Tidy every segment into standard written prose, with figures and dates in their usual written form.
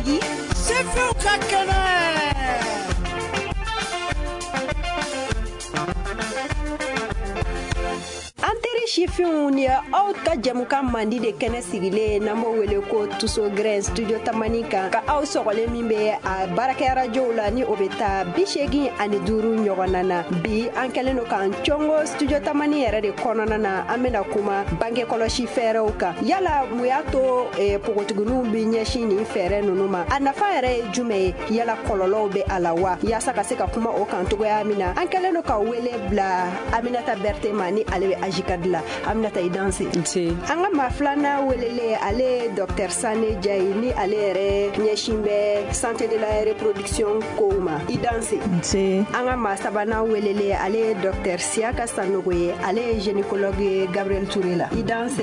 sigi sefiw ka kɛnɛ. Sifinw ni aw ka jamukan mandi de kɛnɛ sigilen n'an b'o wele ko Tuso Grɛn studio Tamani kan ka aw sɔgɔlen min bɛ a baarakɛ radiow la ni o bɛ taa 85 ɲɔgɔnna na bi an kɛlen don k'an cɔngo studio Tamani yɛrɛ de kɔnɔna na an bɛna kuma bange kɔlɔsi fɛɛrɛw kan yala mun y'a to pogotigininw bɛ ɲɛsin nin fɛɛrɛ ninnu ma a nafa yɛrɛ ye jumɛn ye yala kɔlɔlɔw bɛ a la wa yaasa ka se ka kuma o kan cogoya min na an kɛlen don ka wele bila Aminata Berté ma ni ale bɛ AJICAD la Aminata i danse an ka maa filanan welele ale Dr Sané Diaye ni ale yɛrɛ ɲɛsin bɛ santé de la reproduction kow ma i danse an ka maa sabanan welele ale Dr Siaka Sanogo ye ale ye gynécologue Gabriel Touré la i danse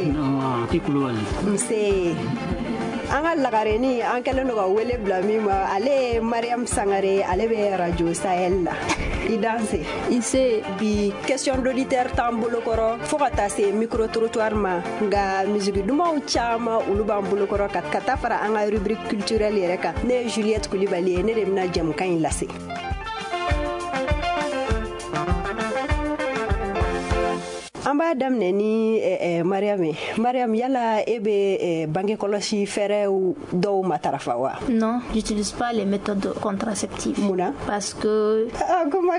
nse an ka lagareni an kɛlen don ka wele bila min ma ale Mariam Sangare ale bɛ radio Sahel la i danse nse bi question d'auditeur t'an bolokɔrɔ fo ka taa se micro trottoir ma nka musique dumanw caman olu b'an bolokɔrɔ ka taa fara an ka rubrique culturelle yɛrɛ kan ne ye Juliette Kulibali ye ne de bɛna jamukan in lase. An b'a daminɛ ni Mariam yala e bɛ bange kɔlɔsi fɛɛrɛw dɔw matarafa wa? Non, j'utilise pas les méthodes contraceptives. Mouna? Parce que comment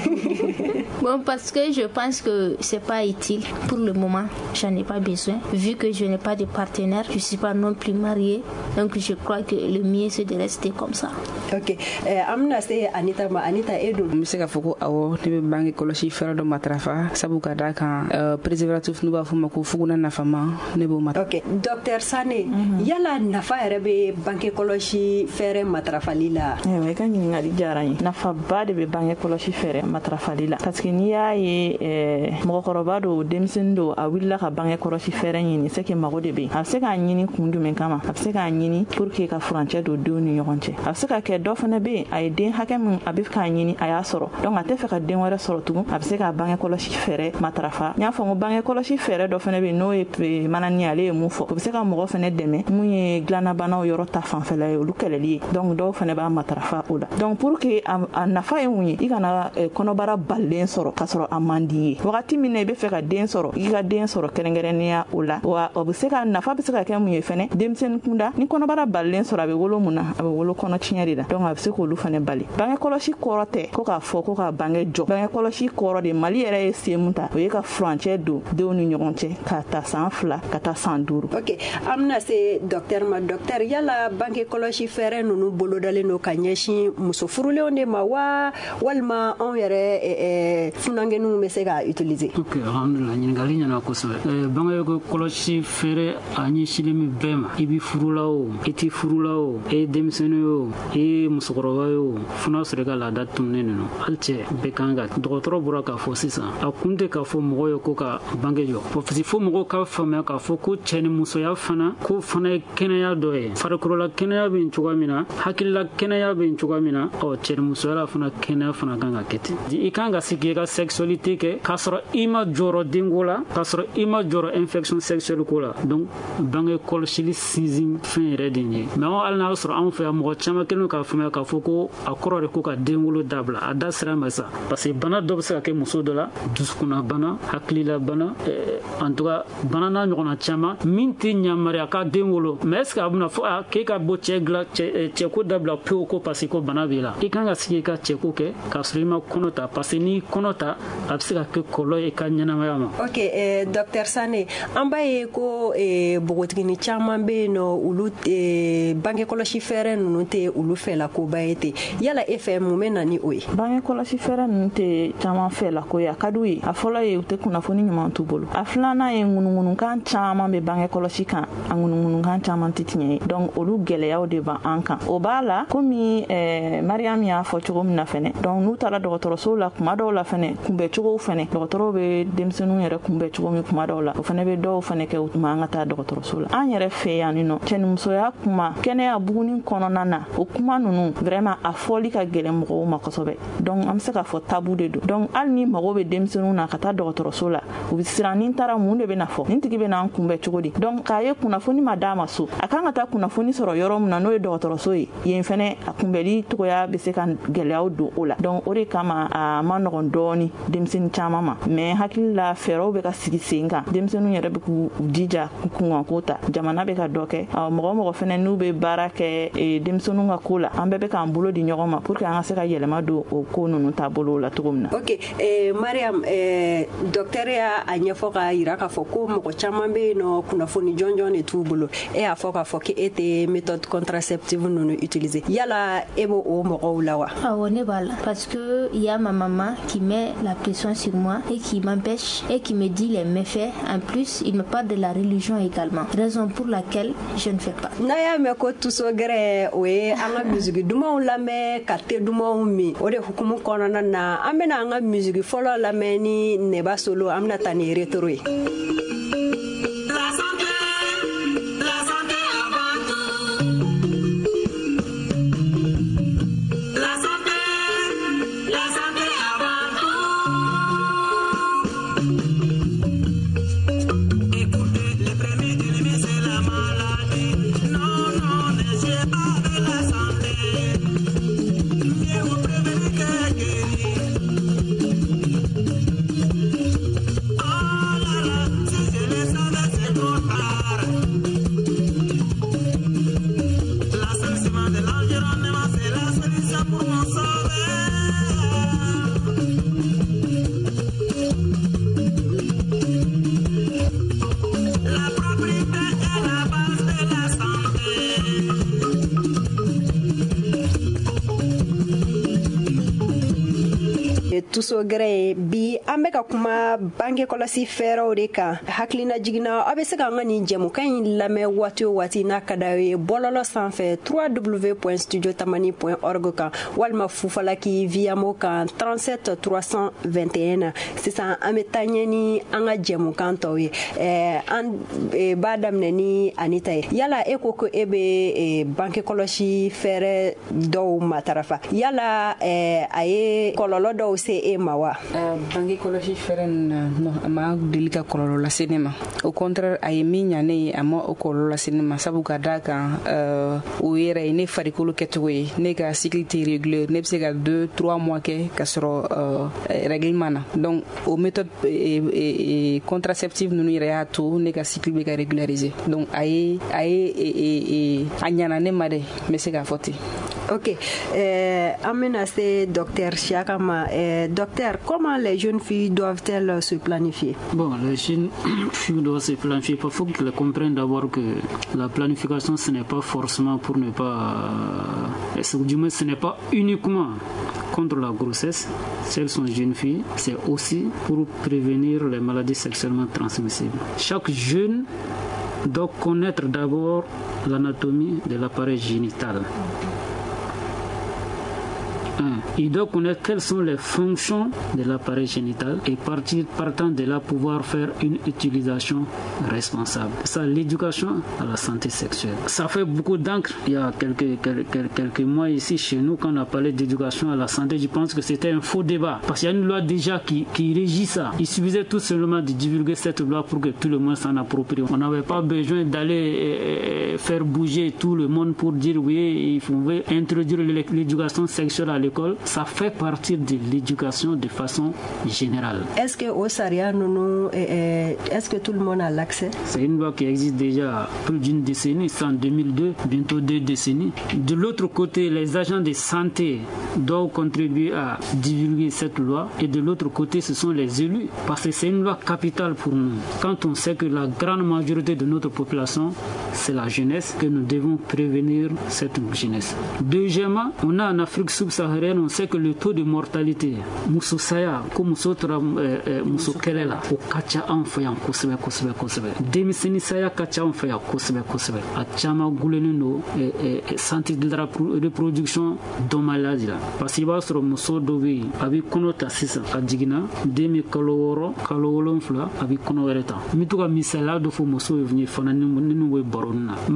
que bon, parce que je pense que c'est pas utile pour le moment. J'en ai pas besoin vu que je n'ai pas de partenaire, je suis pas non plus mariée. Donc je crois que le mieux c'est de rester comme ça. OK. Amna se Anita Edu. Mse ka foko awo ne bɛ bange kɔlɔsi fɛɛrɛ dɔ matarafa sabu ka da kan préservatif n'u b'a fɔ ma ko fuguna nafama ne b'o matarafa. OK. Dr Sané, yala nafa yɛrɛ bɛ bange kɔlɔsi fɛɛrɛ matarafali la? I ka ɲininkali diyara n ye. Nafaba de bɛ bange kɔlɔsi fɛɛrɛ matarafali la parce que n'i y'a ye mɔgɔkɔrɔba do denmisɛnnin do a wulila ka bange kɔlɔsi fɛɛrɛ ɲini c'est que mago de bɛ yen. A bɛ se k'a ɲini kun jumɛn kama? A bɛ se k'a ɲini pour que ka furancɛ don denw ni ɲɔgɔn cɛ. A bɛ se ka kɛ dɔ fana bɛ yen a ye den hakɛ min a bɛ k'a ɲini a y'a sɔrɔ donc a tɛ fɛ ka den wɛrɛ sɔrɔ tugun a bɛ se ka bange kɔlɔsi fɛɛrɛ matarafa. N y'a fɔ n ko bange kɔlɔsi fɛɛrɛ dɔ fana bɛ yen n'o ye manani ale ye mun fɔ o bɛ se ka mɔgɔ fana dɛmɛ mun ye dilannabanaw yɔrɔ ta fanfɛla ye olu kɛlɛli ye donc dɔw fana b'a matarafa o la donc pour que a nafa ye mun ye i kana kɔnɔbara balilen sɔrɔ ka sɔrɔ a man di ye wagati min na i bɛ fɛ ka den sɔrɔ i ka den sɔrɔ kɛrɛnkɛrɛnnenya o la wa o bɛ se ka nafa bɛ se ka kɛ mun ye fana denmisɛnnin kunda ni kɔnɔbara balilen sɔrɔ a bɛ wolo mun na a bɛ wolo kɔnɔ tiɲɛ de la donc a bɛ se k'olu fana bali bange kɔlɔsi kɔrɔ tɛ ko k'a fɔ ko ka bange jɔ bange kɔlɔsi kɔrɔ de Mali yɛrɛ ye sen mun ta o ye ka furancɛ don denw ni ɲɔgɔn cɛ ka taa san 2 ka taa san 5. OK, an bɛna se docteur ma. Docteur, yala bange kɔlɔsi fɛɛrɛ ninnu bolodalen don ka ɲɛsin muso furulenw de ma wa walima anw yɛrɛ funangeninw bɛ se ka utiliser? OK, alhamdulillah, ɲininkali ɲɛna kosɛbɛ. Bange kɔlɔsi fɛɛrɛ a ɲɛsinlen min bɛɛ ma i bɛ furula o i tɛ furula o e ye denmisɛnnin o e ye musokɔrɔba ye o fo n'a sɔrɔ i ka laada tununnen ninnu hali cɛ bɛɛ kan ka dɔgɔtɔrɔ bɔra k'a fɔ sisan a kun tɛ k'a fɔ mɔgɔw ye ko ka bange jɔ parce que fo mɔgɔw ka faamuya k'a fɔ ko cɛ ni musoya fana ko fana ye kɛnɛya dɔ ye farikolola kɛnɛya bɛ yen cogoya min na hakilila kɛnɛya bɛ yen cogoya min na cɛ ni musoya fana kɛnɛya fana kan ka kɛ ten i kan ka se k'i ka sexualité kɛ k'a sɔrɔ i ma jɔrɔ denko la k'a sɔrɔ i ma jɔrɔ infection sexuelle ko la donc bange kɔlɔsili sinsin fɛn yɛrɛ de ye mais hali n'a sɔrɔ anw fɛ yan mɔgɔ caman kɛlen k'a faamuya k'a fɔ ko a kɔrɔ de ko ka denwolo dabila a da sira ma sa parce que bana dɔ bɛ se ka kɛ muso dɔ la dusukunna bana hakilila bana en tout cas bana n'a ɲɔgɔnna caman min tɛ ɲamariya ka den wolo mais est ce que a bɛna fɔ k'e ka bɔ cɛko dabila pewu ko parce que ko bana b'i la i kan ka sigi i ka cɛko kɛ k'a sɔrɔ i ma kɔnɔ ta parce que n'i kɔnɔ ta a bɛ se ka kɛ kɔlɔlɔ ye i ka ɲɛnamaya ma. OK, docteur Sané, an b'a ye ko bogotigini caman bɛ yen nɔ olu bange kɔlɔsi fɛɛrɛ ninnu tɛ olu fɛla koba ye ten yala e fɛ mun bɛ na ni o ye? Bange kɔlɔsi fɛɛrɛ ninnu tɛ caman fɛla ko ye a ka d'u ye a fɔlɔ ye u tɛ kunnafoni ɲuman t'u bolo a filanan ye ŋunuŋunukan caman bɛ bange kɔlɔsi kan a ŋunuŋunukan caman tɛ tiɲɛ ye donc olu gɛlɛyaw de b'an kan o b'a la komi Mariam y'a fɔ cogo min na fɛnɛ donc n'u taara dɔgɔtɔrɔsow la kuma dɔw la fɛnɛ kunbɛcogow fɛnɛ dɔgɔtɔrɔw bɛ denmisɛnninw yɛrɛ kunbɛ cogo min kuma dɔw la o fɛnɛ bɛ dɔw fɛnɛ kɛ u tuma an ka taa dɔgɔtɔrɔso la an yɛrɛ fɛ yan nɔ cɛnimusoya kuma kɛnɛya buguni kɔnɔna na o kuma ninnu vraiment a fɔli ka gɛlɛn mɔgɔw ma kosɛbɛ donc an bɛ se ka fɔ tabu de don donc hali ni mago bɛ denmisɛnninw na ka taa dɔgɔtɔrɔso la la u bɛ siran ni taara mun de bɛna fɔ nin tigi bɛna an kunbɛn cogo di donc k'a ye kunnafoni ma d'a ma so a kan ka taa kunnafoni sɔrɔ yɔrɔ min na n'o ye dɔgɔtɔrɔso ye yen fɛnɛ a kunbɛli cogoya bɛ se ka gɛlɛyaw don o la donc o de kama a ma nɔgɔn dɔɔni denmisɛnnin caman ma mais hakili la fɛɛrɛw bɛ ka sigi sen kan denmisɛnninw yɛrɛ bɛ k'u jija kunkanko ta jamana bɛ ka dɔ kɛ mɔgɔ mɔgɔ fɛnɛ n'u bɛ baara kɛ denmisɛnninw ka ko la an bɛɛ bɛ k'an bolo di ɲɔgɔn ma pour que an ka se ka yɛlɛma don o ko ninnu taabolo la cogo min na. Ok, Mariam, docteur y'a ɲɛfɔ k'a yira k'a fɔ ko mɔgɔ caman bɛ yen nɔ kunnafoni jɔnjɔn de t'u bolo e y'a fɔ k'a fɔ k'e tɛ méthode contraceptive ninnu utiliser yala e b'o o mɔgɔw la wa? Awɔ, ne b'a la parce que il y a ma maman qui met la pression sur moi et qui m'empêche et qui me dit les méfaits. En plus, il me parle de la religion également, raison pour laquelle je ne fais pas. N'a y'a mɛn ko tuso gɛrɛ o ye an ka musiki dumanw lamɛn ka te dumanw min o de hukumu kɔnɔna na an bɛna an ka musiki fɔlɔ lamɛn ni Neba Solo an bɛna taa ni retro ye. Tuso gɛrɛ bi an bɛ ka kuma bange kɔlɔsi fɛɛrɛw de kan hakilina jiginna aw bɛ se ka an ka nin jɛmukan in lamɛn waati o waati n'a ka d'aw ye bɔlɔlɔ sanfɛ www.studiotamani.org kan walima fufalaki via mo kan 37 321 na sisan an bɛ taa ɲɛ ni an ka jɛmukan tɔw ye an b'a daminɛ ni Anita ye yala e ko e bɛ bange kɔlɔsi fɛɛrɛ dɔw matarafa yala a ye kɔlɔlɔ dɔw se e ma wa? Bange kɔlɔsi fɛɛrɛ no a ma deli ka kɔlɔlɔ lase ne ma au contraire a ye min ɲa ne ye a ma o kɔlɔlɔ lase ne ma sabu ka da kan o yɛrɛ ye ne farikolo kɛcogo ye ne ka cycle tɛ régulier ne bɛ se ka 2-3 mois kɛ ka sɔrɔ règlement na donc o méthode contraceptive ninnu yɛrɛ y'a to ne ka cycle bɛ ka régulariser donc a ɲana ne ma dɛ n bɛ se k'a fɔ ten. Ok, an bɛna se docteur Siaka ma. Docteur, comment les jeunes filles doivent-elles se planifier? Bon, les jeunes filles doivent se planifier. Il faut qu'elles comprennent d'abord que la planification, ce n'est pas forcément pour ne pas... du moins, ce n'est pas uniquement contre la grossesse. Si elles sont jeunes filles, c'est aussi pour prévenir les maladies sexuellement transmissibles. Chaque jeune doit connaître d'abord l'anatomie de l'appareil génital. Il doit connaître quelles sont les fonctions de l'appareil génital et partant de là pouvoir faire une utilisation responsable. Ça, l'éducation à la santé sexuelle. Ça fait beaucoup d'encre. Il y a quelques mois ici chez nous, quand on a parlé d'éducation à la santé, je pense que c'était un faux débat. Parce qu'il y a une loi déjà qui régit ça. Il suffisait tout simplement de divulguer cette loi pour que tout le monde s'en approprie. On n'avait pas besoin d'aller faire bouger tout le monde pour dire oui, il faut introduire l'éducation sexuelle à l'école. Ça fait partie de l'éducation de façon générale. Est-ce que au Saria, est-ce que tout le monde a l'accès? C'est une loi qui existe déjà plus d'une décennie, c'est en 2002, bientôt 2 décennies. De l'autre côté, les agents de santé doivent contribuer à divulguer cette loi et de l'autre côté, ce sont les élus parce que c'est une loi capitale pour nous. Quand on sait que la grande majorité de notre population, c'est la jeunesse, que nous devons prévenir cette jeunesse. Deuxièmement, on a en Afrique subsaharienne, on sait que le taux de mortalité muso saya ko muso tora muso kelela o kacha an fa yan kosɛbɛ denmisɛnnin saya kacha an fa yan kosɛbɛ a caman gulenen do santé de la reproduction dɔnbaliya la parce que i b'a sɔrɔ muso dɔ bɛ yen a bɛ kɔnɔ ta sisan a jiginna den bɛ kalo 6 kalo 7 a bɛ kɔnɔ wɛrɛ ta n bɛ to ka misaliya dɔ fɔ muso ye fana ni bɛ baro na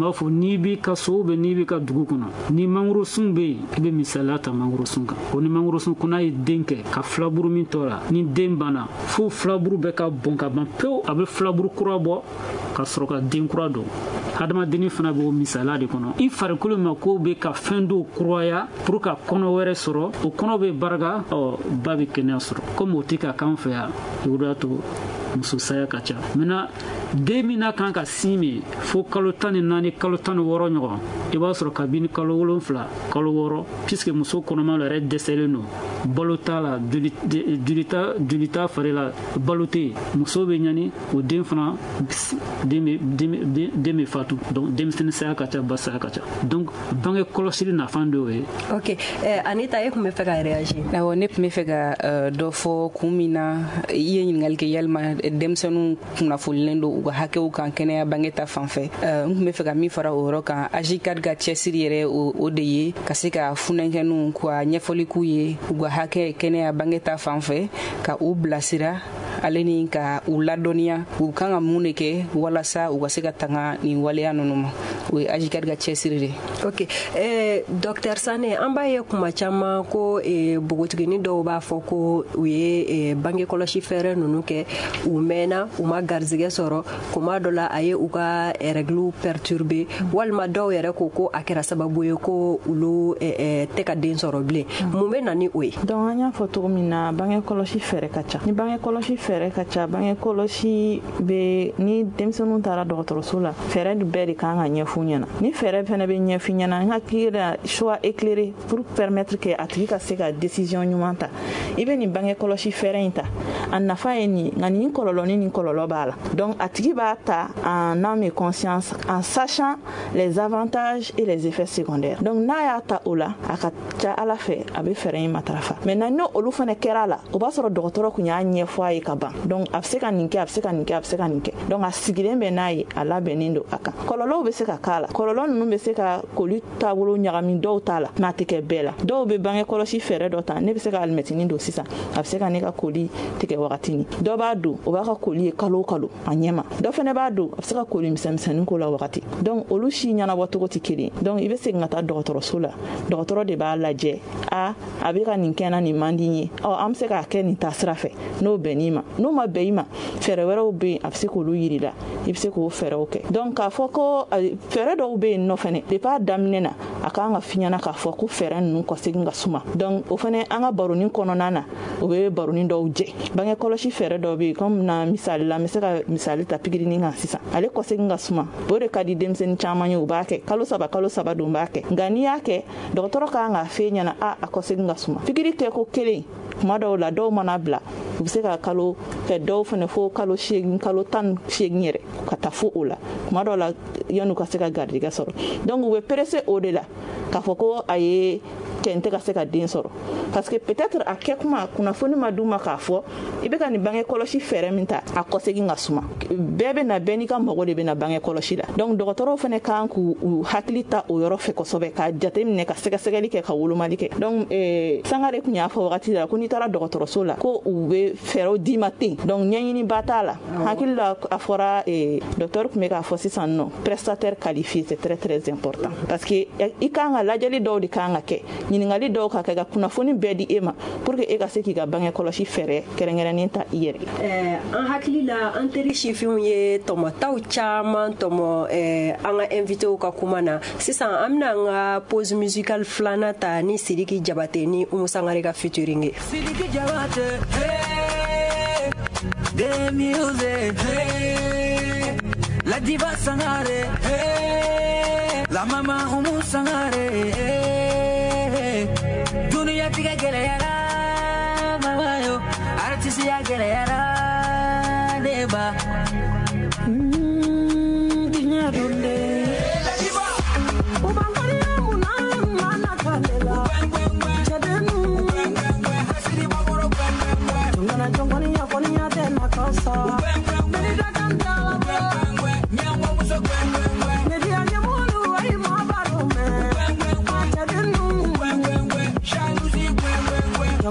m'a fɔ n'i b'i ka so bɛ n'i b'i ka dugu kɔnɔ ni mangoro sun bɛ yen i bɛ misaliya ta mangoro sun kan o ni mangoro sun ko n'a ye den kɛ ka filaburu min tɔ la ni den banna fo filaburu bɛ ka bɔn ka ban pewu a bɛ filaburu kura bɔ ka sɔrɔ ka den kura don hadamadennin fana b'o misaliya de kɔnɔ i farikolo ma ko bɛ ka fɛn dɔw kuraya pour ka kɔnɔ wɛrɛ sɔrɔ o kɔnɔ bɛ barika ba bɛ kɛnɛya sɔrɔ komi o tɛ ka k'an fɛ yan o de y'a to muso saya ka ca maintenant den min n'a kan ka sin min fo kalo 14 kalo 16 ɲɔgɔn i b'a sɔrɔ kabini kalo 7 kalo 6 puisque muso kɔnɔma yɛrɛ dɛsɛlen don balo t'a la joli t'a fari la balo tɛ yen muso bɛ ɲani o den fana den bɛ fatu donc denmisɛnnin saya ka ca ba saya ka ca donc bange kɔlɔsili nafan dɔ ye. ok Anita e tun bɛ fɛ ka réagir. awɔ ne tun bɛ fɛ ka dɔ fɔ kun min na i ye ɲininkali kɛ yalima denmisɛnninw kunnafonilen don u ka hakɛw kan kɛnɛya bange ta fanfɛ n tun bɛ fɛ ka min fara o yɔrɔ kan AJ4 ka cɛsiri yɛrɛ o de ye ka se ka funɛnkɛninw ka ɲɛfɔli k'u ye u ka hakɛ kɛnɛya bange ta fanfɛ ka u bilasira ale ni ka u ladɔnniya u kan ka mun de kɛ walasa u ka se ka tanga nin waleya ninnu ma o ye AJ4 ka cɛsiri de. ok Dr Sané an b'a ye kuma caman ko bogotigini dɔw b'a fɔ ko u ye bange kɔlɔsi fɛɛrɛ ninnu kɛ u mɛnna u ma garizigɛ sɔrɔ kuma dɔ la a ye u ka règle perturber walima dɔw yɛrɛ ko a kɛra sababu ye ko olu tɛ ka den sɔrɔ bilen mun bɛ na ni o ye. donc an y'a fɔ cogo min na bange kɔlɔsi fɛɛrɛ ka ca ni bange kɔlɔsi fɛɛrɛ ka ca bange kɔlɔsi bɛ ni denmisɛnninw taara dɔgɔtɔrɔso la fɛɛrɛ bɛɛ de kan ka ɲɛf'u ɲɛna ni fɛɛrɛ fana bɛ ɲɛf'i ɲɛna n hakili la choix éclairé pour permettre que a tigi ka se ka décision ɲuman ta i bɛ nin bange kɔlɔsi fɛɛrɛ in ta a nafa ye nin nka nin kɔlɔlɔ ni nin kɔlɔlɔ b'a la donc a tigi b'a ta en âme et conscience en sachant les avantages et les effets secondaires donc n'a y'a ta o la a ka ca ala fɛ a bɛ fɛɛrɛ in matarafa maintenant n'o olu fana kɛra a la o b'a sɔrɔ dɔgɔtɔrɔ kun y'a ɲɛfɔ a ye ka ban donc a bɛ se ka nin kɛ a bɛ se ka nin kɛ a bɛ se ka nin kɛ donc a sigilen bɛ n'a ye a labɛnnen don a kan kɔlɔlɔw bɛ se ka k'a la kɔlɔlɔ ninnu bɛ se ka koli taabolo ɲagami dɔw t'a la mɛ a tɛ kɛ bɛɛ la dɔw bɛ bange kɔlɔsi fɛɛrɛ dɔ ta ne bɛ se ka alimɛtinin don sisan a bɛ se ka ne ka koli tigɛ wagatini dɔ b'a don o b'a ka koli ye kalo o kalo a ɲɛma dɔ fana b'a don a bɛ se ka koli misɛnmisɛnnin ko la wagati donc olu si ɲɛnabɔ cogo tɛ kelen donc i bɛ segin ka taa dɔgɔtɔrɔso la dɔgɔtɔrɔ de b'a lajɛ a bɛ ka nin kɛ na nin man di n ye an bɛ se k'a kɛ nin taasira fɛ n'o bɛnn'i ma n'o ma bɛn i ma fɛɛrɛ wɛrɛw bɛ yen a bɛ se k'olu yiri la i bɛ se k'o fɛɛrɛw kɛ donc k'a fɔ ko fɛɛrɛ dɔw bɛ yen nɔ fɛnɛ depuis a daminɛ na a kan ka f'i ɲɛna k'a fɔ ko fɛɛrɛ ninnu kɔsegin ka suma donc o fɛnɛ an ka baronin kɔnɔna na o bɛ baronin dɔw jɛ bange kɔlɔsi fɛɛrɛ dɔw bɛ yen comme na misali la n bɛ se ka misali ta pikirinin kan sisan ale kɔsegin ka suma o de ka di denmisɛnnin caman ye u b'a kɛ kalo saba don b'a kɛ nka n'i y'a kɛ dɔgɔtɔrɔ kan ka f'e ɲɛna a kɔsegin ka suma pikiri kɛ ko kelen kuma dɔw la dɔw mana bila u bɛ se ka kalo kɛ dɔw fana fo kalo 8 kalo 18 yɛrɛ ka taa fo o la kuma dɔw la yan'u ka se ka garijɛgɛ sɔrɔ donc u bɛ perese o de la k'a fɔ ko a ye cɛ n tɛ ka se ka den sɔrɔ parce que peut-être a kɛ kuma kunnafoni ma d'u ma k'a fɔ i bɛ ka nin bange kɔlɔsi fɛɛrɛ min ta a kɔsegin ka suma bɛɛ bɛ na bɛɛ n'i ka mago de bɛ na bange kɔlɔsi la donc dɔgɔtɔrɔw fana kan k'u hakili ta o yɔrɔ fɛ kosɛbɛ ka jateminɛ ka sɛgɛsɛgɛli kɛ ka wolomali kɛ donc Sangare kun y'a fɔ wagati la ko n'i taara dɔgɔtɔrɔso la ko u bɛ fɛɛrɛw d'i ma ten donc ɲɛɲini ba t'a la hakili la a fɔra docteur kun bɛ k'a fɔ sisan nɔ prestataire qualifié c'est très très important parce que i kan ka lajɛli dɔw de kan ka kɛ ɲininkali dɔw ka kɛ ka kunnafoni bɛɛ di e ma pour que e ka se k'i ka bange kɔlɔsi fɛɛrɛ kɛrɛnkɛrɛnnen ta i yɛrɛ an hakili la an teri sifinw ye tɔmɔtaw caman tɔmɔ an ka invitew ka kuma na sisan an bɛna an ka pause musicale filanan ta ni Sidiki Jabate ni Umu Sangare ka featuring ye Sidiki Jabate hey, the music hey, la diva Sangare hey, la mama Umu Sangare hey, dunia tiga geleara mama yo artisi ya geleara deba dinya donde la diva ubangari amuna mana kalela chadenu hasiri baboro ngana jongoni ya koni ya tena kasa nida kanta nyambo muso ndia nyamulu ai mabarume chadenu shaluzi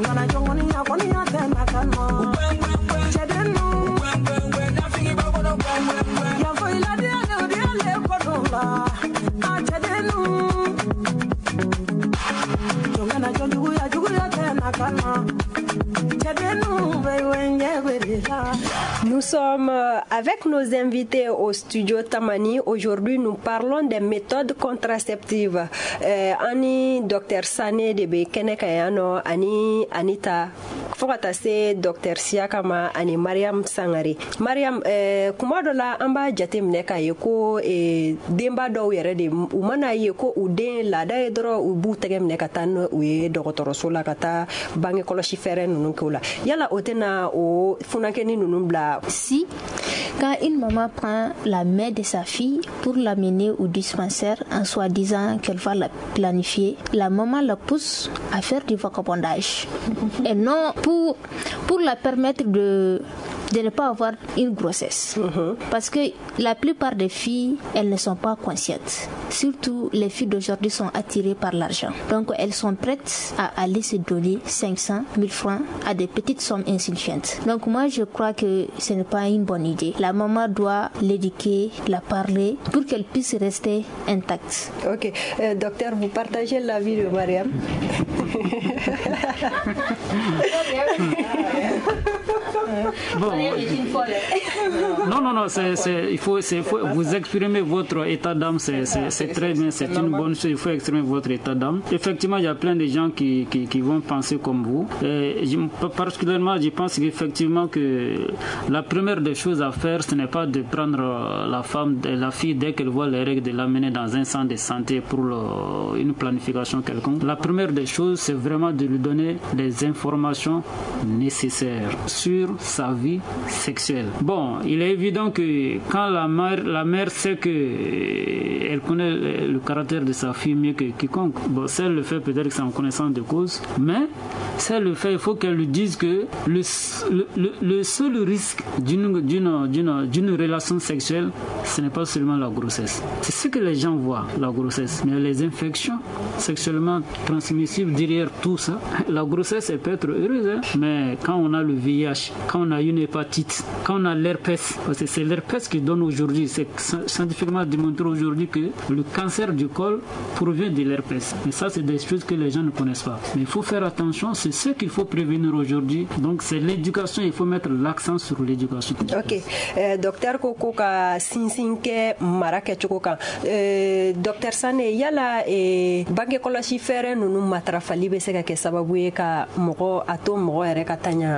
Nous sommes avec nos invités au studio Tamani. Aujourd'hui, nous parlons des méthodes contraceptives. Ani Dr Sané de Bekenekayano, Ani Anita, Fogata se Dr Siakama, Ani Mariam Sangari. Mariam, kuma dɔ la an b'a jateminɛ k'a ye ko denba dɔw yɛrɛ de u mana ye ko u den laada ye dɔrɔn u b'u tɛgɛ minɛ ka taa n'u ye dɔgɔtɔrɔso la ka taa bange kɔlɔsi fɛɛrɛ ninnu kɛ u la. Yala o tɛna o funankɛni ninnu bila? Si, quand une maman prend la main de sa fille pour l'amener au dispensaire en soi-disant qu'elle va la planifier, la maman la pousse à faire du vagabondage. Et non pour la permettre de ne pas avoir une grossesse. Parce que la plupart des filles, elles ne sont pas conscientes. Surtout, les filles d'aujourd'hui sont attirées par l'argent. Donc, elles sont prêtes à aller se donner 500, 1000 francs à des petites sommes insignifiantes. Donc, moi, je crois que ce n'est pas une bonne idée. La maman doit l'éduquer, la parler pour qu'elle puisse rester intacte. Ok. Docteur, vous partagez l'avis de Mariam? Bon, non, il faut vous exprimer votre état d'âme, c'est très bien, c'est une bonne chose, il faut exprimer votre état d'âme. Effectivement, il y a plein de gens qui vont penser comme vous. Particulièrement, je pense qu'effectivement que la première des choses à faire, ce n'est pas de prendre la fille dès qu'elle voit les règles, de l'amener dans un centre de santé pour une planification quelconque. La première des choses, c'est vraiment de lui donner les informations nécessaires sur sa vie sexuelle. Bon, il est évident que quand la mère sait que elle connaît le caractère de sa fille mieux que quiconque, bon, si elle le fait, peut-être que c'est en connaissance de cause, mais si elle le fait, il faut qu'elle lui dise que le seul risque d'une relation sexuelle, ce n'est pas seulement la grossesse. C'est ce que les gens voient, la grossesse, mais les infections sexuellement transmissibles derrière tout ça. La grossesse, elle peut être heureuse, hein? Mais quand on a le VIH, quand on a une hépatite, quand on a l'herpès, parce que c'est l'herpès qui donne aujourd'hui, c'est scientifiquement démontré aujourd'hui que le cancer du col provient de l'herpès. Mais ça, c'est des choses que les gens ne connaissent pas. Mais il faut faire attention, c'est ce qu'il faut prévenir aujourd'hui. Donc, c'est l'éducation, il faut mettre l'accent sur l'éducation. Ok. Docteur Koko ka sinsinke marake chokoka. Docteur Sané, yala bange kolosi fere nunu matrafali be se ka ke sababu ye ka mogo ato mogo ere ka tanya.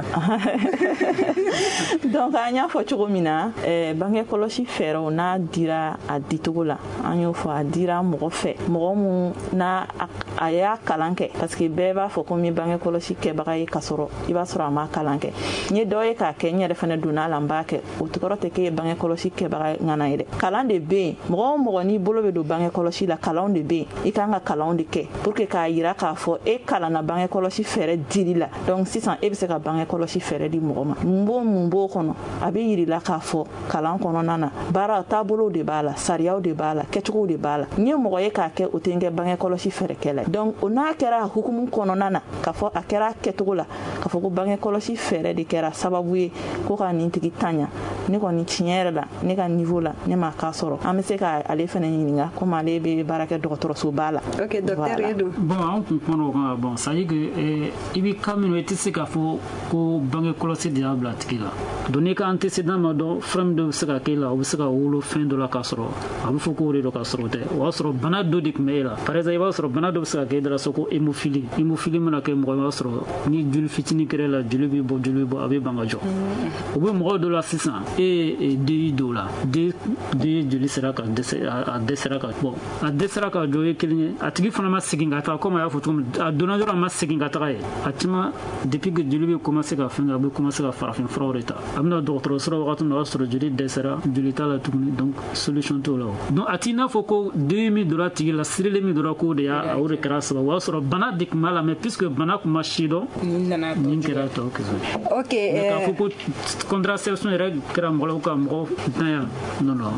Donc an y'a fɔ cogo min na bange kɔlɔsi fɛɛrɛw n'a dira a dicogo la, an y'o fɔ a dira mɔgɔ fɛ, mɔgɔ mun n'a a y'a kalan kɛ, parce que bɛɛ b'a fɔ ko min bange kɔlɔsi kɛbaga ye ka sɔrɔ i b'a sɔrɔ a ma kalan kɛ. N ye dɔ ye k'a kɛ, n yɛrɛ fana donna la n b'a kɛ, o tɔgɔ tɛ k'e ye bange kɔlɔsi kɛbaga ŋana ye dɛ. Kalan de bɛ yen, mɔgɔ o mɔgɔ n'i bolo bɛ don bange kɔlɔsi la, kalanw de bɛ yen, i kan ka kalanw de kɛ pour que k'a yira k'a fɔ e kalanna bange kɔlɔsi fɛɛrɛ dili la, donc sisan e bɛ se ka bange kɔlɔsi fɛɛrɛ di mɔgɔ ma. Mun b'o kɔnɔ, a bɛ yirila k'a fɔ kalan kɔnɔna na baara taabolow de b'a la, sariyaw de b'a la, kɛcogow de b'a la. N ye mɔgɔ ye k'a kɛ o tɛ n kɛ bange kɔlɔsi fɛɛrɛkɛla. Donc o n'a kɛra hukumu kɔnɔna na, k'a fɔ a kɛra kɛcogo la, k'a fɔ ko bange kɔlɔsi fɛɛrɛ de kɛra sababu ye ko ka nin tigi tanya, ne kɔni tiɲɛ yɛrɛ la ne ka niveau la ne m'a k'a sɔrɔ. An bɛ se k'ale fana ɲininka komi ale bɛ baara kɛ dɔgɔtɔrɔsoba la. Ok, docteur Yedou. Bon, an kun kumana o kan, bon, ça dit que i bɛ cas minnu i tɛ se k'a fɔ ko bange kɔlɔsi de y'a bila tigi la. Donc n'i ka antécédent ma dɔn, fɛn min dɔ bɛ se ka k'e la, o bɛ se ka wolo fɛn dɔ la k'a sɔrɔ a bɛ fɔ k'o de don k'a sɔrɔ o tɛ. O y'a sɔrɔ bana dɔ de tun bɛ e la. Par exemple, i b'a sɔrɔ bana dɔ bɛ se ka k'e la so ko hémophilie. Hémophilie mana kɛ mɔgɔ i b'a sɔrɔ ni joli fitinin kɛra la, joli bɛ bɔ a bɛ ban ka jɔ. O bɛ mɔgɔ dɔ la sisan e den dɔw la, den joli sera ka dɛsɛ, a dɛsɛra ka bɔ, a dɛsɛra ka jɔ ye kelen ye, a tigi fana ma segin ka taa komi a y'a fɔ cogo min, a donna dɔrɔn a ma segin ka taga ye. A caman depuis que joli bɛ commencer ka fɛn, a bɛ commencer ka farafin furaw de ta. A bɛna dɔgɔtɔrɔso la wagati min na o y'a sɔrɔ joli dɛsɛra, joli t'a la tuguni, donc solution t'o la. Donc a t'i n'a fɔ ko den min donna tigi la, sirilen min donna k'o de y'a o de kɛra sababu, o y'a sɔrɔ bana de tun b'a la, mais puisque bana tun ma sidɔn, nin kɛra tɔ kɛsɛ. Ok. K'a fɔ ko contraception yɛrɛ kɛra mɔgɔw ka mɔgɔ ntanya, non.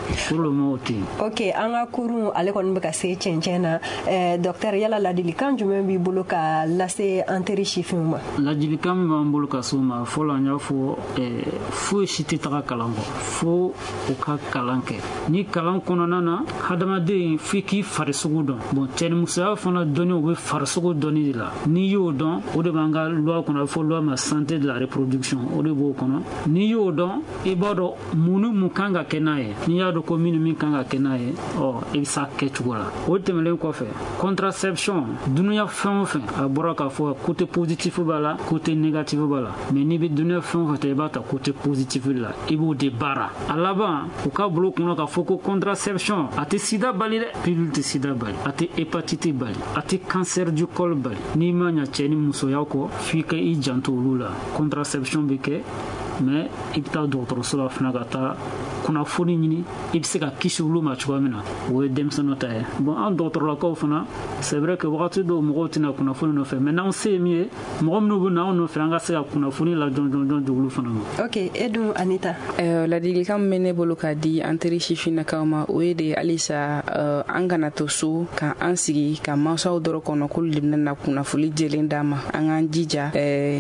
pour le moment te. Ok, an ka kurun ale kɔni bɛ ka se cɛncɛn na. Docteur yala ladilikan jumɛn b'i bolo ka lase an teri sifinw ma? Ladilikan min b'an bolo ka s'o ma fɔlɔ an y'a fɔ foyi si tɛ taga kalan kɔ fo u ka kalan kɛ. Ni kalan kɔnɔna na hadamaden f'i k'i farisogo dɔn. Bon cɛnimusoya fana dɔnni o bɛ farisogo dɔnni de la. N'i y'o dɔn o de b'an ka loi kɔnɔ a bɛ fɔ loi ma santé de la reproduction o de b'o kɔnɔ. N'i y'o dɔn i b'a dɔn mun ni mun kan ka kɛ n'a ye. N'i y'a dɔn ko min ni min kan ka kɛ n'a ye i bɛ s'a kɛcogo la. O tɛmɛnen kɔfɛ contraception dunuya fɛn o fɛn a bɔra k'a fɔ côté positif b'a la côté négatif b'a la mais n'i bɛ dunuya fɛn o fɛn ta i b'a ta côté positif la i b'o de baara. A laban u ka bolo kɔnɔ k'a fɔ ko contraception a tɛ sida bali dɛ pilule tɛ sida bali a tɛ hépatite bali a tɛ cancer du col bali n'i ma ɲa cɛ ni musoya kɔ f'i ka i janto olu la contraception bɛ kɛ mais i bɛ taa dɔgɔtɔrɔso la fana ka taa kunnafoni ɲini i bɛ se ka kisi olu ma cogoya min na o ye denmisɛnninw ta ye. Bon an dɔgɔtɔrɔlakaw fana c'est vrai que wagati dɔw mɔgɔw tɛna kunnafoni nɔfɛ mais n'anw se ye min ye mɔgɔ minnu bɛ na anw nɔfɛ an ka se ka kunnafoni la jɔn di olu fana ma. Ok, e dun Anita? Ladilikan min bɛ ne bolo k'a di an teri sifinnakaw ma o ye de halisa an kana to so ka an sigi ka mansaw dɔrɔn kɔnɔ k'olu de bɛna kunnafoni jɛlen d'an ma an k'an jija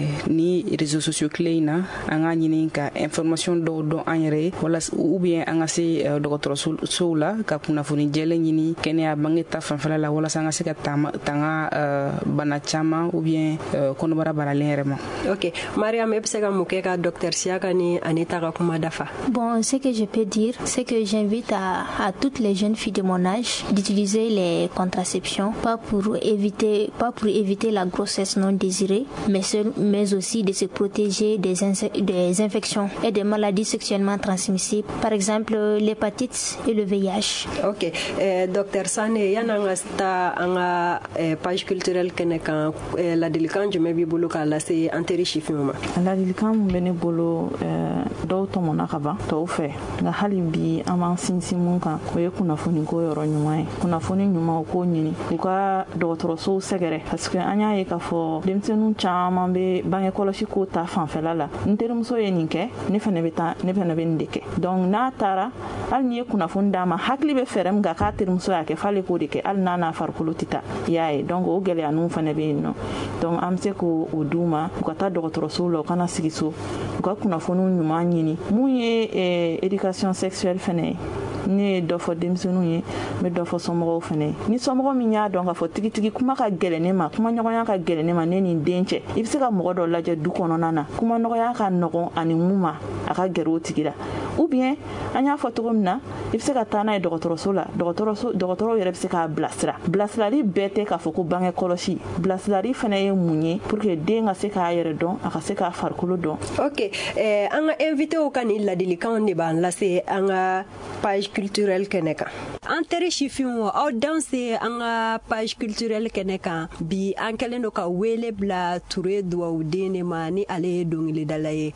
ni réseaux sociaux tile in na an k'a ɲini ka information dɔw dɔn an yɛrɛ ye wala ou bien an ka se dɔgɔtɔrɔsow la ka kunnafoni jɛlen ɲini kɛnɛya bange ta fanfɛla la walasa an ka se ka tanga bana caman ou bien kɔnɔbara baralen yɛrɛ ma. Ok, Mariam, e bɛ se ka mun kɛ ka docteur Siaka ni Anita ka kuma dafa? Bon, ce que je peux dire, c'est que j'invite à toutes les jeunes filles de mon âge d'utiliser les contraceptions, pas pour éviter la grossesse non désirée, mais aussi de se protéger des infections et des maladies sexuellement transmissibles, par exemple l'hépatite et le VIH. Ok, docteur Sané, yana ngasta anga page culturelle kene kan ladilikan jumɛn b'i bolo k'a lase an teri sifinw ma? Ladilikan min bɛ ne bolo dɔw tɔmɔna ka ban tɔw fɛ nka hali bi an b'an sinsin mun kan o ye kunnafoni ko yɔrɔ ɲuman ye. Kunnafoni ɲuman o k'o ɲini u ka dɔgɔtɔrɔsow sɛgɛrɛ parce que an y'a ye k'a fɔ denmisɛnninw caman bɛ bange kɔlɔsi ko ta fanfɛla la. N terimuso ye nin kɛ ne fana bɛ nin de kɛ. Donc n'a taara hali n'i ye kunnafoni d'a ma hakili bɛ fɛɛrɛ min kan k'a terimuso y'a kɛ f'ale k'o de kɛ hali n'a farikolo tɛ taa i y'a ye. Donc o gɛlɛya ninnu fana bɛ yen nɔ. Donc an bɛ se k'o d'u ma u ka taa dɔgɔtɔrɔsow la u kana sigi so u ka kunnafoniw ɲuman ɲini. Mun ye éducation sexuelle fana ye ne ye dɔ fɔ denmisɛnninw ye n bɛ dɔ fɔ somɔgɔw fana ye. Ni somɔgɔ min y'a dɔn k'a fɔ tigitigi kuma ka gɛlɛn ne ma kuma ɲɔgɔnya ka gɛlɛn ne ma ne ni den cɛ i bɛ se ka mɔgɔ dɔ lajɛ du kɔnɔna na kuma nɔgɔya ka nɔgɔn ani mun ma a ka gɛrɛ o tigi la ou bien an y'a fɔ cogo min na i bɛ se ka taa n'a ye dɔgɔtɔrɔso la dɔgɔtɔrɔw yɛrɛ bɛ se k'a bilasira. Bilasirali bɛɛ tɛ k'a fɔ ko bange kɔlɔsi bilasirali fana ye mun ye pour que den ka se k'a yɛrɛ dɔn a ka se k'a farikolo dɔn. Ok, an ka invité ka ni ladilikanw de b'an lase an ka page culturelle kɛnɛ kan. An teri sifinw aw danse an ka page culturelle kɛnɛ kan bi an kɛlen don ka wele bila Ture Duwawuden de ma ni ale ye dɔnkilidala ye.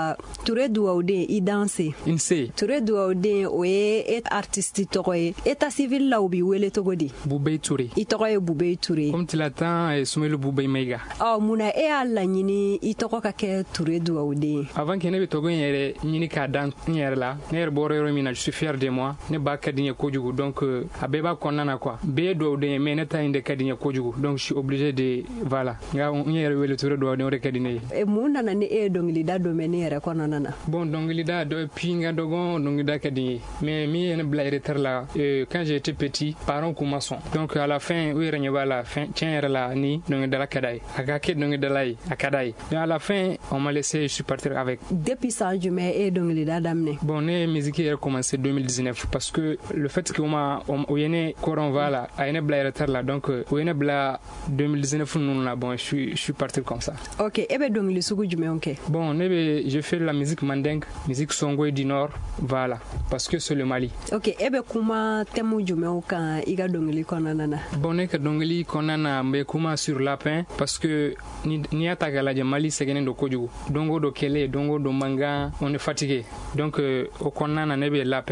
Ture Duwawuden i danse. Nse. Ture Duwawuden o ye artiste tɔgɔ ye. État civil la u bi wele cogo di? Bubey Ture. I tɔgɔ ye Bubey Ture. Comme tu l'attends, Soumelu Bubey Maiga. Munna e y'a laɲini i tɔgɔ ka kɛ Ture Duwawuden? Avant que ne bɛ tɔgɔ in yɛrɛ ɲini k'a dan n yɛrɛ la ne yɛrɛ bɔra yɔrɔ min na je suis fier de moi ne b'a ka di n ye kojugu donc a bɛɛ b'a kɔnɔna na quoi bɛɛ ye Duwawuden ye mais ne ta in de ka di n ye kojugu donc je suis obligé de voilà nka n yɛrɛ wele Ture Duwawuden o de ka di ne ye. Mun nana ni e ye dɔnkilida domaine yɛrɛ kɔnɔna na? Bon dɔnkilida puis n ka dɔgɔn dɔnkilida ka di n ye mais min ye ne bila retard la quand j'étais petit parents kun ma sɔn donc à la fin u yɛrɛ ɲɛ b'a la tiɲɛ yɛrɛ la ni dɔnkilidala ka d'a ye a ka kɛ dɔnkilidala ye a ka d'a ye mais à la fin on m'a laissé je suis parti avec. Depuis san jumɛn e ye dɔnkilida daminɛ? Bon ne ye musique yɛrɛ commencé 2019 parce que le fait que o ye ne kɔrɔn va la a ye ne bila retard la donc o ye ne bila 2019 ninnu la bon je suis parti comme ça. Ok, e bɛ dɔnkili sugu jumɛnw kɛ? Bon je fais la musique mandingue musique songoï du nord voilà parce que c'est le Mali. Ok, e bɛ kuma thème jumɛnw kan i ka dɔnkili kɔnɔna na? Bon ne ka dɔnkili kɔnɔna na n bɛ kuma sur lapin parce que n'i y'a ta k'a lajɛ Mali sɛgɛnnen don kojugu dongo do kɛlɛ dongo do mankan on est fatigué donc o kɔnɔna na ne bɛ lapin da que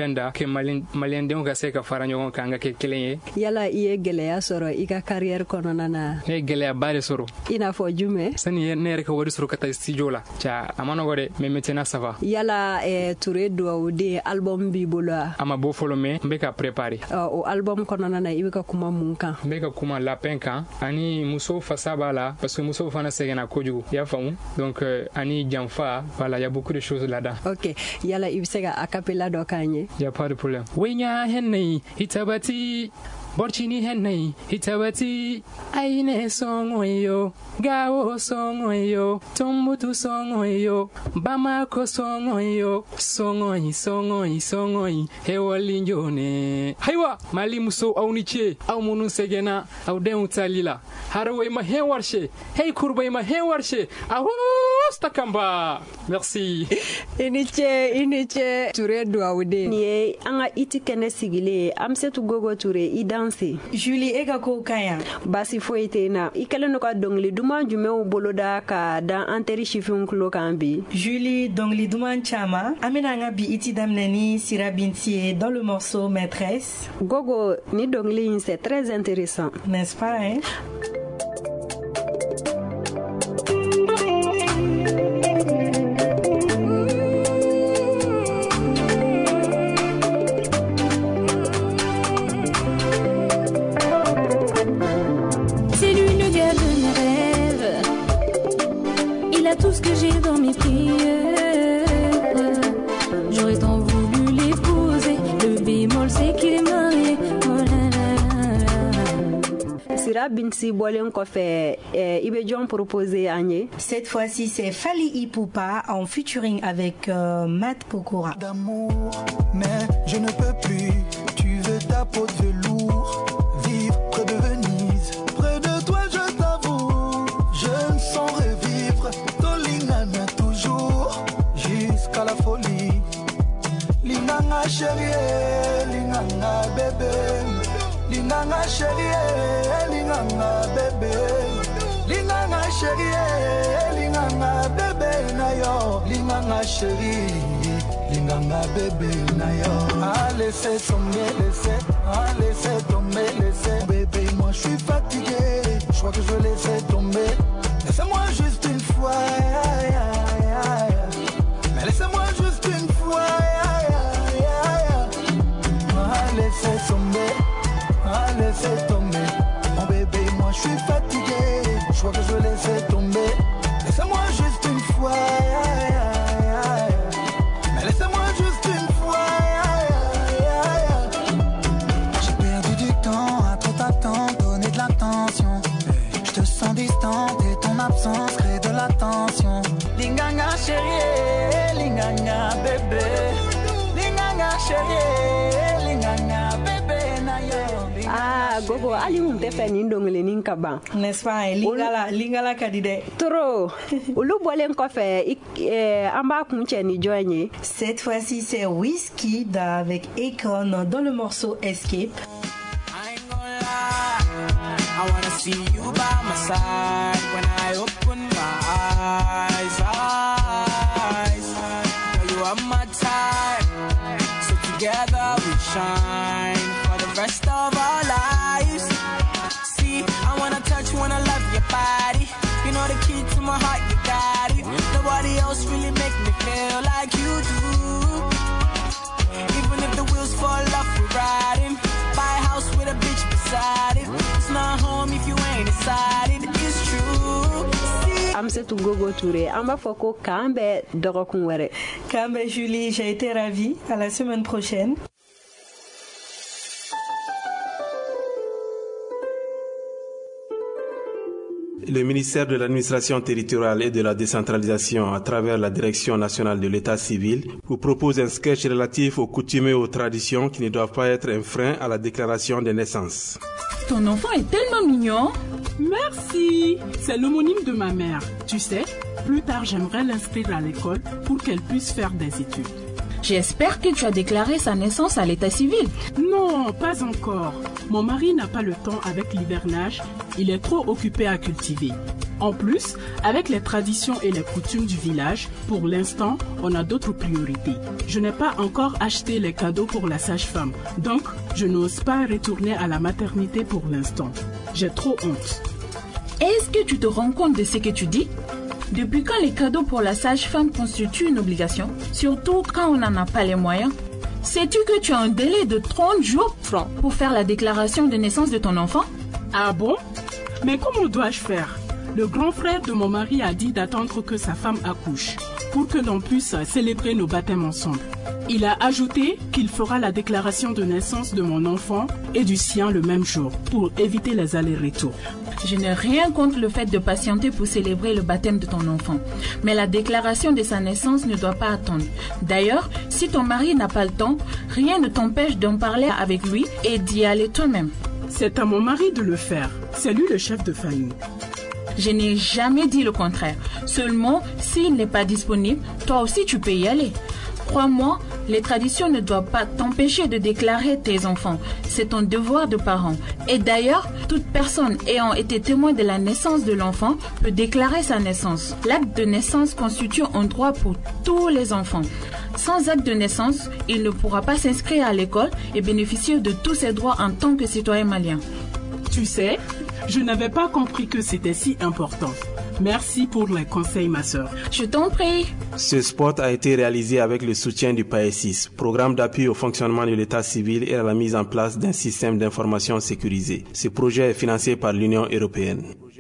malien ka se ka fara ɲɔgɔn kan ka kɛ kelen ye. Yala i ye gɛlɛya sɔrɔ i ka carrière kɔnɔna na? Ne ye gɛlɛyaba de sɔrɔ. I n'a fɔ jumɛn? Sani ne yɛrɛ ka wari sɔrɔ ka taa studio la. Ca a ma nɔgɔ dɛ, mais maintenant ça va. Yala Touré Duwawuden album b'i bolo wa? A ma bɔ fɔlɔ, mais n bɛ ka préparer. O album kɔnɔna na i bɛ ka kuma mun kan? N bɛ ka kuma lapin kan ani muso fasa b'a la parce que muso fana sɛgɛnna kojugu. I y'a faamu? Donc ani janfa, voilà, il y a beaucoup de choses là-dedans. OK. Yala i bɛ se ka a cappella dɔ k'an ye? Il y a pas de problème. Wenya hennei hitabati Borchini hennei hitabati Aine songoyo Gao songoyo Tombutu songoyo Bamako songoyo Songoi Hewalinjone Haywa Mali muso au niche Au munu segena Au den talila Harawai ma hewarshe Hey kurbai ma hewarshe Aho stakamba Merci. Iniche Touré Duwawuden ni anga iti kene sigile Amsetu Gogo Touré i danse. Julie ega ko kaya basi foite na i kelen no ka dongli duman jumɛnw boloda ka dan anteri shifun kulo kan bi. Julie dongli duman chama amena nga bi iti damneni Sira Binti dans le morceau Maîtresse. Gogo ni dongli c'est très intéressant, n'est-ce pas hein? Tout ce que j'ai dans mes prières, j'aurais tant voulu l'épouser. Le bémol c'est qu'il est marié. Oh là là. Sira Binti bolen koffe ibe John proposé Agne. Cette fois-ci c'est Fally Ipupa en featuring avec Matt Pokora. D'amour, mais je ne peux plus. Tu veux ta peau de velours, vivre près de Venise, près de toi je t'avoue, je me sens revivre. Toujours jusqu'à la folie. Linganga chérie, linganga bébé. Linganga chérie, linganga bébé. Linganga chérie, linganga bébé nayo. Linganga chérie, linganga bébé nayo. Ah laissez tomber, laissez tomber, laissez. Bébé moi je suis fatigué, je crois que je vais laisser tomber. Laissez-moi juste une fois. Mais laissez-moi juste une fois. Laissez tomber. Mon bébé, moi je suis fatigué. Je crois que je vais laisser tomber. Laissez-moi juste une fois. Mais laissez-moi juste une fois. J'ai perdu du temps à trop t'attendre, donner de l'attention. Je te sens distante et ton absence crée de la tension. Linganga chérie, linganga bébé. Linganga chérie, linganga bébé nayo. Ah, Gogo, ali mun te fɛ nin dongili nin ka ban. N'est-ce pas? Lingala ka di dɛ. Toro, olu bɔlen kɔfɛ an b'a kun cɛ ni jɔn ye? Cette fois-ci, c'est Wizkid avec Akon dans le morceau Escape. I wanna see you by my side when I open my eyes. Girl, you are my type, so together we shine for the rest of our lives. See, I wanna touch, wanna love your body. You know the key to my heart, you got it. Nobody else really make me feel like you do. Even if the wheels fall off, we're riding. Buy a house with a bitch beside it. It's not home if you ain't inside it. It's true. Amsetu Gogo Touré, an b'a fɔ ko k'an bɛ dɔgɔkun wɛrɛ. K'an bɛ Julie, j'ai été ravie. À la semaine prochaine. Le ministère de l'administration territoriale et de la décentralisation, à travers la Direction nationale de l'état civil, vous propose un sketch relatif aux coutumes et aux traditions qui ne doivent pas être un frein à la déclaration des naissances. Ton enfant est tellement mignon. Merci. C'est l'homonyme de ma mère. Tu sais, plus tard, j'aimerais l'inscrire à l'école pour qu'elle puisse faire des études. J'espère que tu as déclaré sa naissance à l'état civil. Non, pas encore. Mon mari n'a pas le temps avec l'hivernage. Il est trop occupé à cultiver. En plus, avec les traditions et les coutumes du village, pour l'instant, on a d'autres priorités. Je n'ai pas encore acheté les cadeaux pour la sage-femme, donc je n'ose pas retourner à la maternité pour l'instant. J'ai trop honte. Est-ce que tu te rends compte de ce que tu dis? Depuis quand les cadeaux pour la sage-femme constituent une obligation, surtout quand on n'en a pas les moyens? Sais-tu que tu as un délai de 30 jours pour faire la déclaration de naissance de ton enfant? Ah bon? Mais comment dois-je faire? Le grand frère de mon mari a dit d'attendre que sa femme accouche pour que l'on puisse célébrer nos baptêmes ensemble. Il a ajouté qu'il fera la déclaration de naissance de mon enfant et du sien le même jour pour éviter les allers-retours. Je n'ai rien contre le fait de patienter pour célébrer le baptême de ton enfant. Mais la déclaration de sa naissance ne doit pas attendre. D'ailleurs, si ton mari n'a pas le temps, rien ne t'empêche d'en parler avec lui et d'y aller toi-même. C'est à mon mari de le faire. C'est lui le chef de famille. Je n'ai jamais dit le contraire. Seulement, s'il n'est pas disponible, toi aussi tu peux y aller. Crois-moi, les traditions ne doivent pas t'empêcher de déclarer tes enfants. C'est ton devoir de parent. Et d'ailleurs, toute personne ayant été témoin de la naissance de l'enfant peut déclarer sa naissance. L'acte de naissance constitue un droit pour tous les enfants. Sans acte de naissance, il ne pourra pas s'inscrire à l'école et bénéficier de tous ses droits en tant que citoyen malien. Tu sais, je n'avais pas compris que c'était si important. Merci pour les conseils, ma sœur. Je t'en prie. Ce spot a été réalisé avec le soutien du PAESIS, programme d'appui au fonctionnement de l'état civil et à la mise en place d'un système d'information sécurisé. Ce projet est financé par l'Union européenne.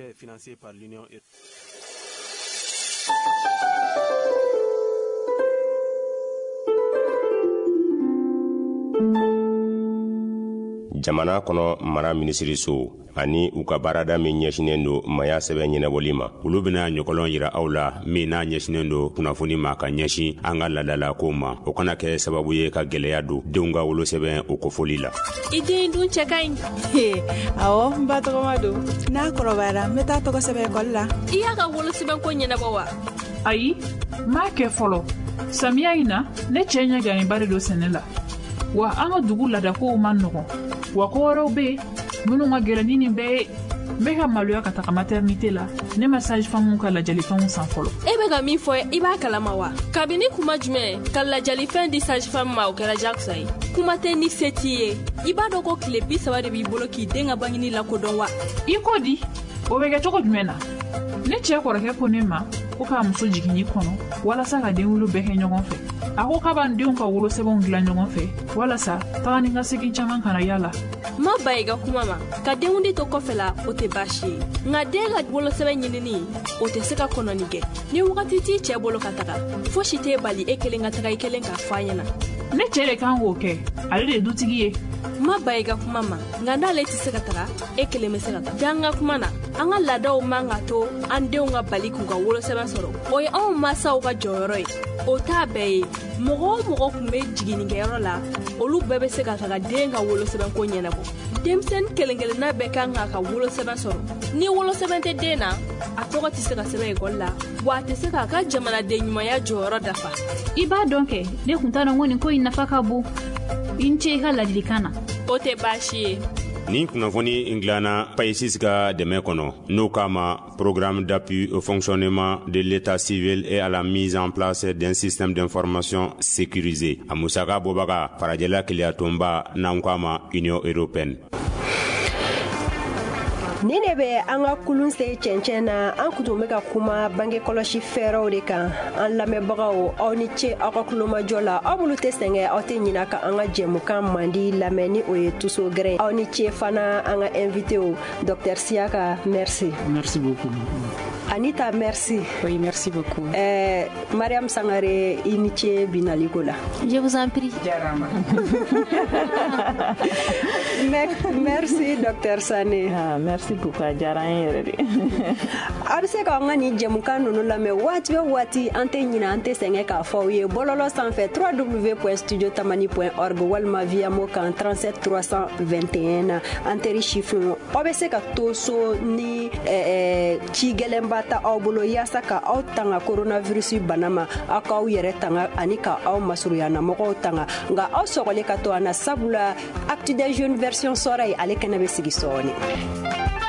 Jamana kɔnɔ mara minisiriso ani u ka baarada min ɲɛsinen do maya sɛbɛn ɲɛnɛbɔli ma olu bena ɲɔgɔlɔn yira aw la min n'a ɲɛsinen do kunnafoni ma ka ɲɛsin an ka ladalakow ma o kana kɛ sababu ye ka gwɛlɛya don denw ka wolosɛbɛn o kofoli la. I den dun cɛ ka ɲi. Awɔ, n ba tɔgɔma don. N'a kɔrɔbayara n bɛ taa tɔgɔ sɛbɛn ekɔli la. I y'a ka wolosɛbɛnko ɲɛnabɔ wa? Ayi, n m'a kɛ fɔlɔ. Samiya in na ne cɛ ɲɛ ganyeba de don sɛnɛ la. Wa an ka dugu ladakow man nɔgɔn. Wa ko wɛrɛw be yen minnu ka gɛrɛ ni nin bɛɛ ye. N bɛ ka maloya ka taga maternité la ne ma sage-femme ka lajalifɛnw san fɔlɔ. E bɛ ka min fɔ i b'a kalama wa? Kabini kuma jumɛn ka lajalifɛn di sage-femme ma o kɛra jakusa ye. Kuma tɛ ni se t'i ye. I b'a dɔn ko tile 30 de b'i bolo k'i den ka bangini lakodɔn wa? I ko di? O bɛ kɛ cogo jumɛn na? Ne cɛ kɔrɔkɛ ko ne ma ko k'a muso jiginni kɔnɔ walasa ka den wolo bɛɛ kɛ ɲɔgɔn fɛ. A ko k'a b'an denw ka wolosɛbɛnw dilan ɲɔgɔn fɛ walasa taga ni ka segin caman kana yala. Ma ba i ka kuma ma ka denkundi to kɔfɛ la o tɛ baasi ye nka den ka wolosɛbɛn ɲinini o tɛ se ka kɔnɔni kɛ ni wagati t'i cɛ bolo ka taga fo si t'e bali e kelen ka taga i kelen k'a fɔ a ɲɛna. Ne cɛ de kan k'o kɛ ale de ye dutigi ye. Ma ba i ka kuma ma nka n'ale tɛ se ka taga e kelen bɛ se ka taga. D'an ka kuma na an ka laadaw man ka to an denw ka bali k'u ka wolosɛbɛn sɔrɔ o ye anw masaw ka jɔyɔrɔ ye o t'a bɛɛ ye mɔgɔ o mɔgɔ tun bɛ jiginnikɛyɔrɔ la olu bɛɛ bɛ se ka taga den ka wolosɛbɛnko ɲɛnabɔ. Denmisɛnnin kelen-kelenna bɛɛ kan k'a ka wolosɛbɛn sɔrɔ ni wolosɛbɛn tɛ den na a tɔgɔ tɛ se ka sɛbɛn ekɔli la wa a tɛ se k'a ka jamanaden ɲumanya jɔyɔrɔ dafa. I b'a dɔn kɛ ne kun t'a dɔn ko nin ko in nafa ka bon i n ce i ka ladilikan na. O tɛ baasi ye. Ni kunnafoni dilanna PAESIS ka dɛmɛ kɔnɔ n'o k'a ma programme d'appui au fonctionnement de l'état civil et à la mise en place d'un système d'information sécurisé a musaka bɔbaga farajɛla keleyatonba n'an k'a ma Union européenne. Ni ne bɛ an ka kulun se cɛncɛn na an kun tun bɛ ka kuma bange kɔlɔsi fɛɛrɛw de kan an lamɛnbagaw aw ni ce aw ka kulomajɔ la aw bolo tɛ sɛgɛn aw tɛ ɲina ka an ka jɛmukan mandi lamɛn ni o ye tuso gɛrɛ aw ni ce fana an ka invité Dr Siaka merci. Merci beaucoup. Anita merci. Oui, merci beaucoup. Mariam Sangare i ni ce binaliko la. Je vous en prie. Jarama. Merci Dr Sané. Merci beaucoup a diyara an ye yɛrɛ de. A bɛ se k'an ka nin jɛmukan ninnu lamɛn waati o waati an tɛ ɲina an tɛ sɛgɛn k'a fɔ aw ye bɔlɔlɔ sanfɛ www.studiotamani.org walima via mo kan 37 321 na an teri chiffre aw bɛ se ka to so ni ci gɛlɛnba ta aw bolo yaasa ka aw tanga coronavirus bana ma aw k'aw yɛrɛ tanga ani ka aw masurunyana mɔgɔw tanga nka aw sɔgɔlen ka to an na sabula Actu des Jeunes version sɔrɔ ye ale kɛnɛ bɛ sigi sɔɔni.